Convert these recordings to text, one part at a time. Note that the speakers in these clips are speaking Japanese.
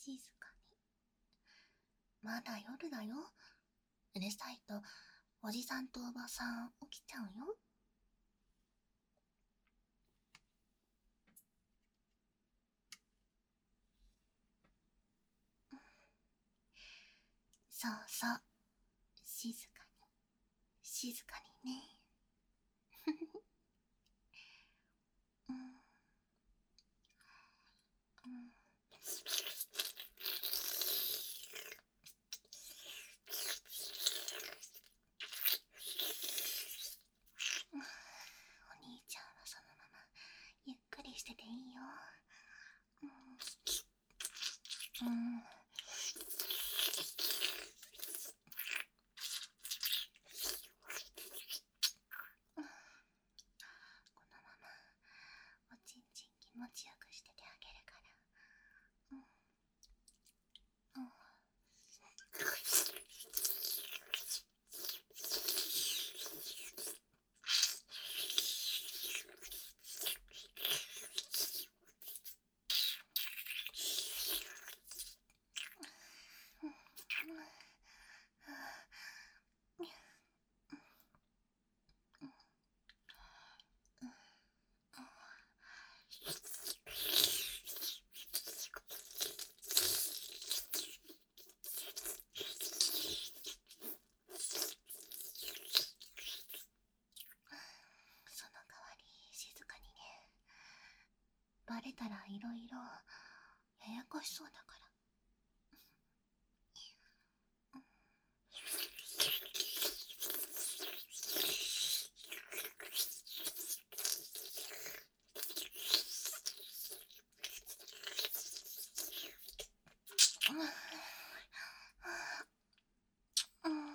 静かに。まだ夜だよ。うるさいとおじさんとおばさん起きちゃうよ。そうそう、静かに静かにね。うんうん、お兄ちゃんはそのままゆっくりしてていいよ。うん、うん、このままおちんちん気持ちよくしててあげるから。うんうん、その代わり静かにね。バレたらいろいろややこしそうだから。うんうん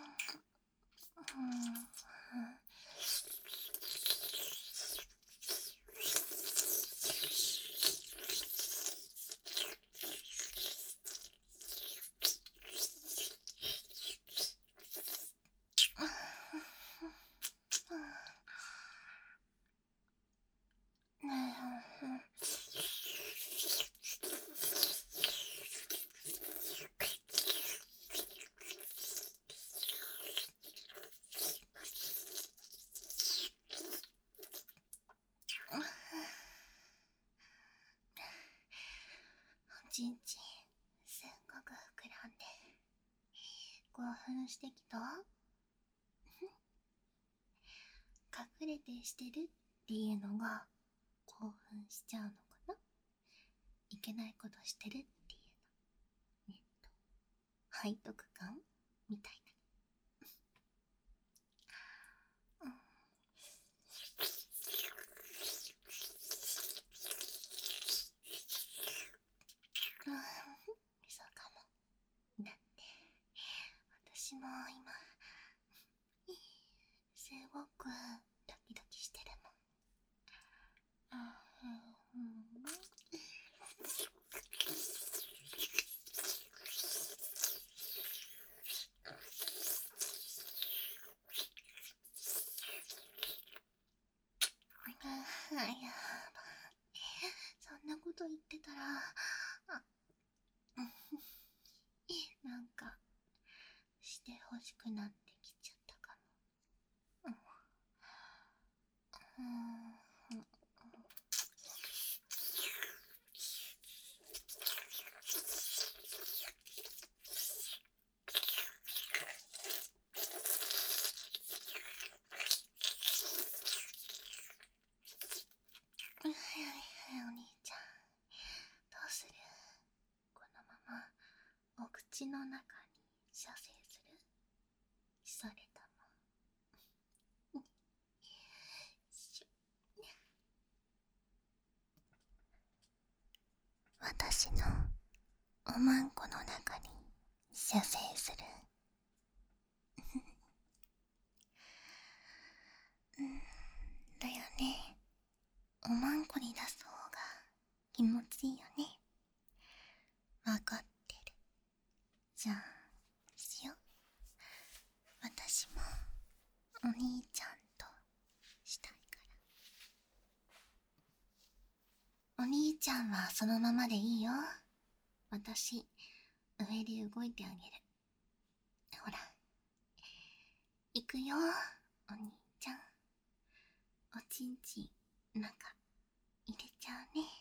おちんちんすっごく膨らんで興奮してきた。隠れてしてるっていうのが興奮しちゃうのかな。いけないことしてるっていうの。背徳感みたいな。うん、そうかも。だって私も今すごくドキドキしてるもん。やばい。そんなこと言ってたら、なんかしてほしくなってきちゃったかも。うん、お兄ちゃんどうする？このままお口の中に射精する？それとも私のおまんこの中に射精する？だよね。おまんこに出す方が気持ちいいよね。わかってる。じゃあしよう。私もお兄ちゃんとしたいから。お兄ちゃんはそのままでいいよ。 私、上で動いてあげる。ほら。いくよ、お兄ちゃん。おちんちん、中、入れちゃうね。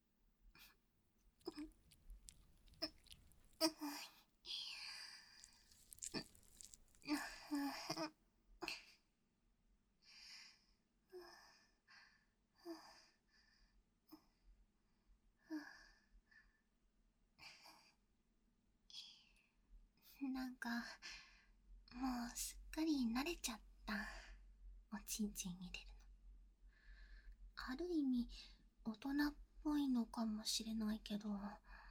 なんか、もうすっかり慣れちゃった。おちんちん入れるの。ある意味、大人っぽいのかもしれないけど、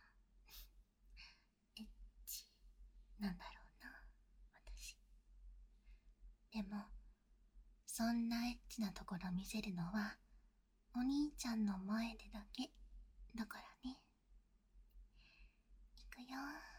エッチなんだろうな、私。でも、そんなエッチなところ見せるのは、お兄ちゃんの前でだけだからね。いくよ。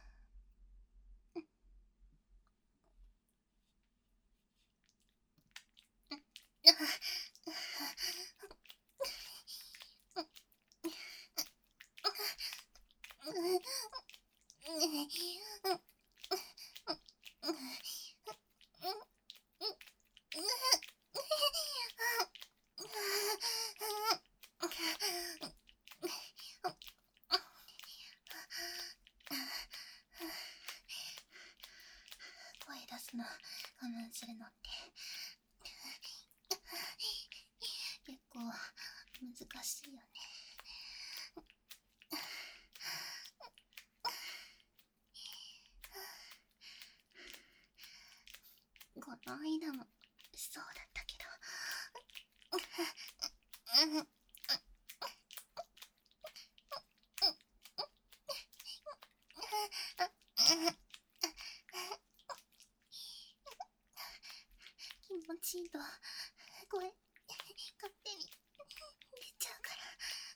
声出すの我慢するのって結構難しいよね。この間もそうだったけど気持ちいいと声勝手に出ちゃうから。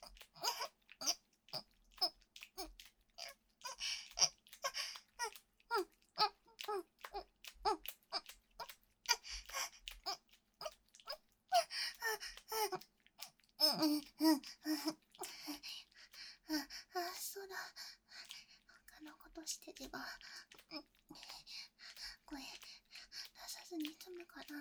そうだ、他のことしてれば声出さずに済むかな。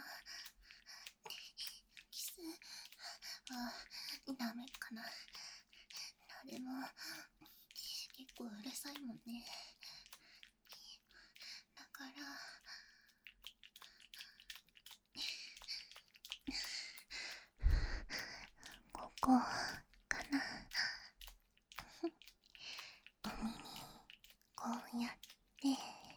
キスはダメかな。でも結構うるさいもんね。だからここかな。お耳こうやって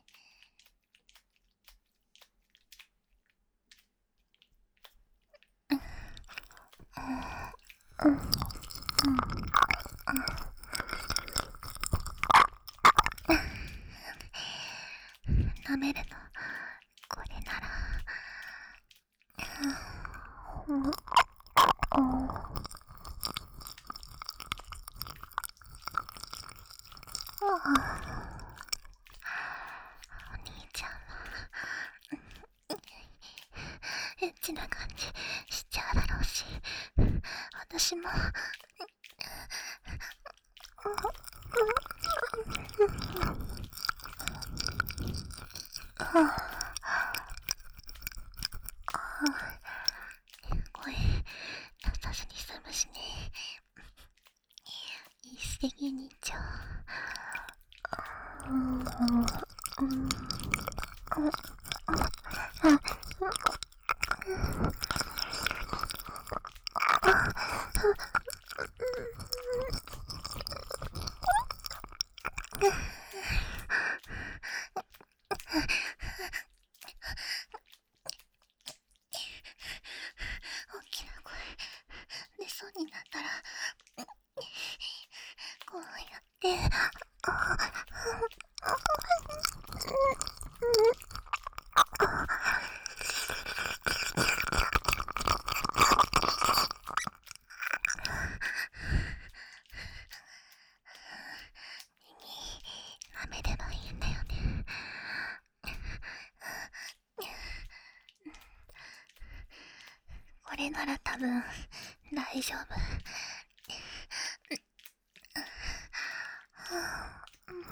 舐めるのこれならお兄ちゃんはエッチな感じしちゃうだろうし、私も声出さずに済むしね。一石二鳥。大きな声出そうになったらこうやって舐めればいいんだよね。これなら多分大丈夫。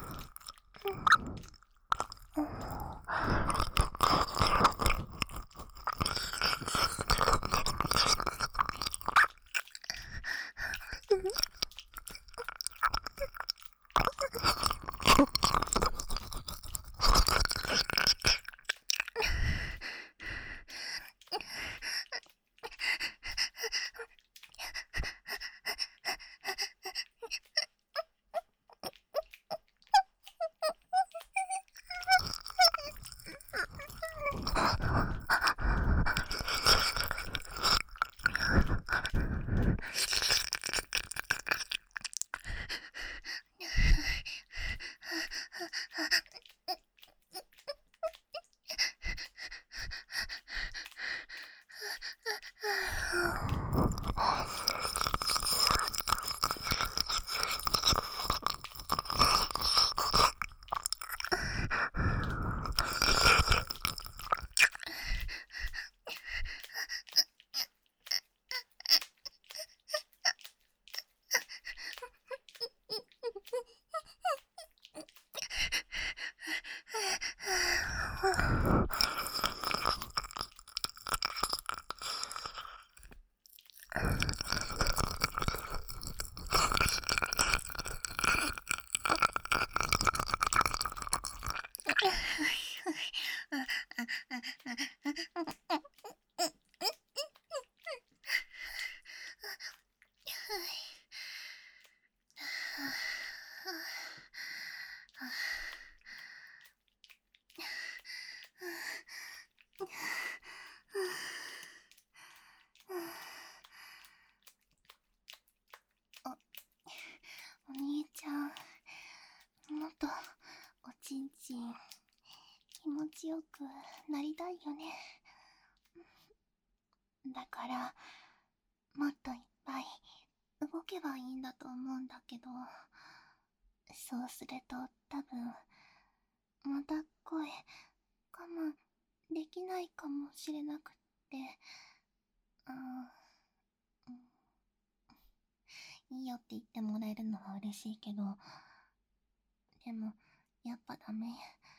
身気持ちよくなりたいよね。だからもっといっぱい動けばいいんだと思うんだけど、そうすると多分また声我慢できないかもしれなくって、いいよって言ってもらえるのは嬉しいけど、でもやっぱダメ。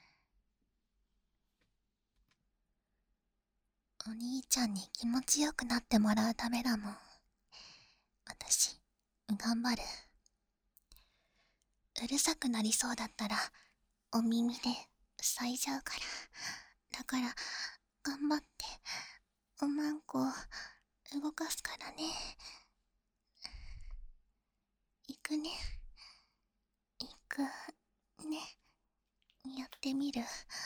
お兄ちゃんに気持ちよくなってもらうためだもん。私頑張る。うるさくなりそうだったらお耳で塞いじゃうから。だから頑張っておまんこ動かすからね。行くね。行くね。やってみる。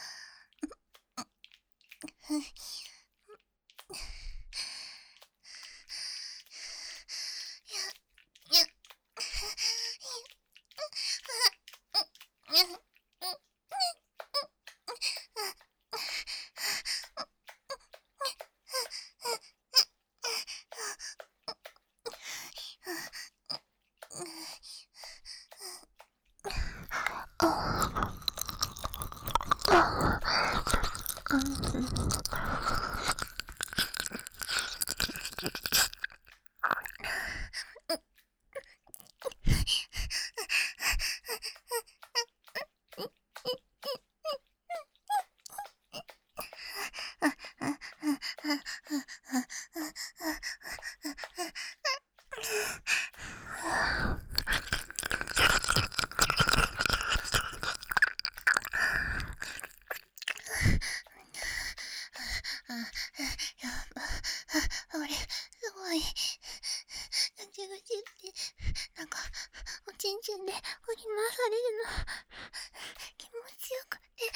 俺すごいぐちぐちってなんかおちんちんで振り回されるの気持ちよくて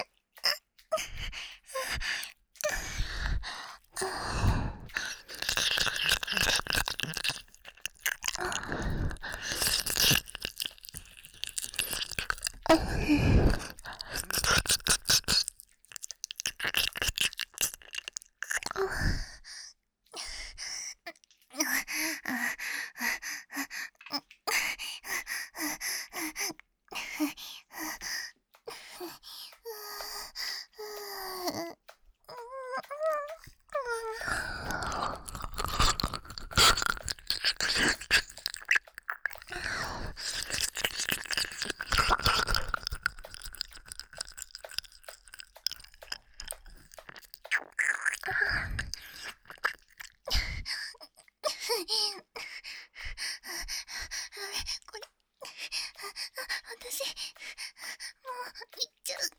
これ私もう行っちゃう。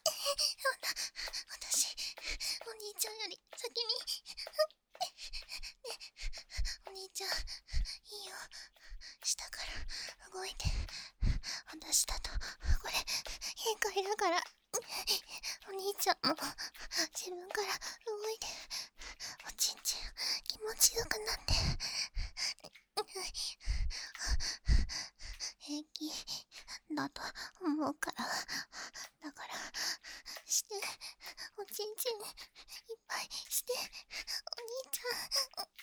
私お兄ちゃんより先にね。お兄ちゃんいいよ、下から動いて。私だとこれ限界だから、お兄ちゃんも自分から動いておちんちん気持ちよくなって。平気だと思うから。だからしておちんちんいっぱいして、お兄ちゃん。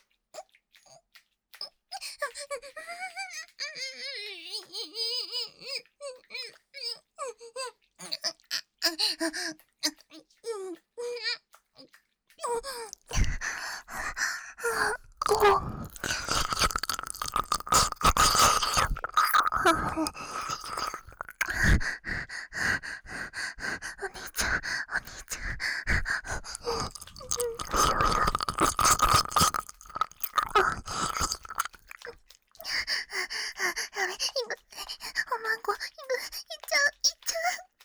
やべ、いく、おまんこ、いく、いっちゃう、いっちゃ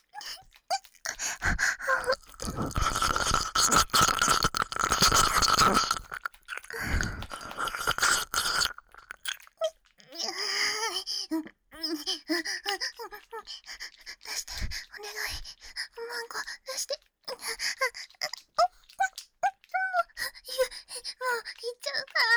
う。出して、お願い。おまんこ、出して。もういっちゃうから。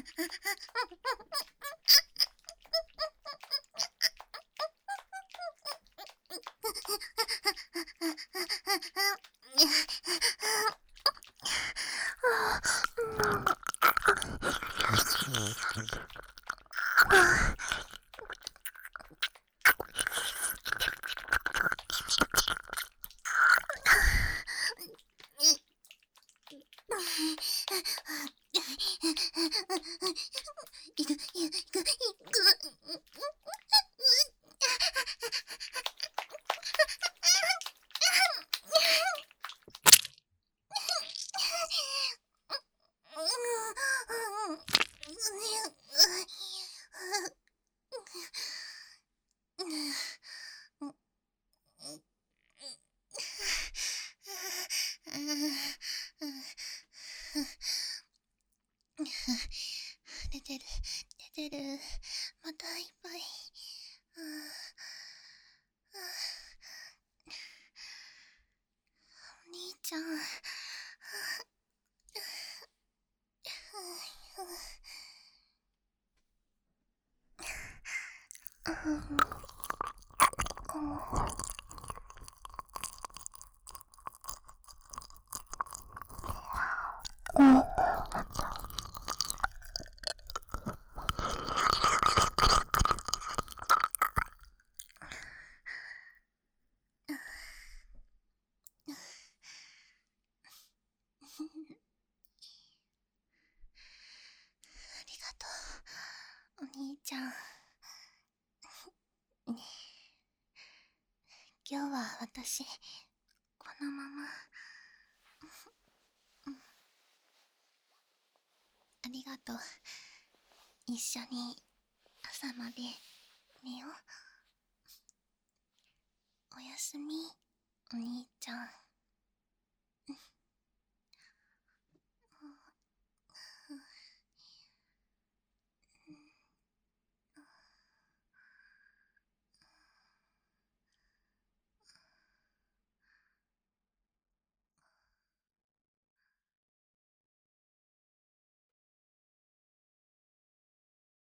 出てる出てる、またいっぱい。お兄ちゃん。ありがとう、お兄ちゃん。今日は私、このまま。ありがとう。一緒に朝まで寝よう。おやすみ、お兄ちゃん。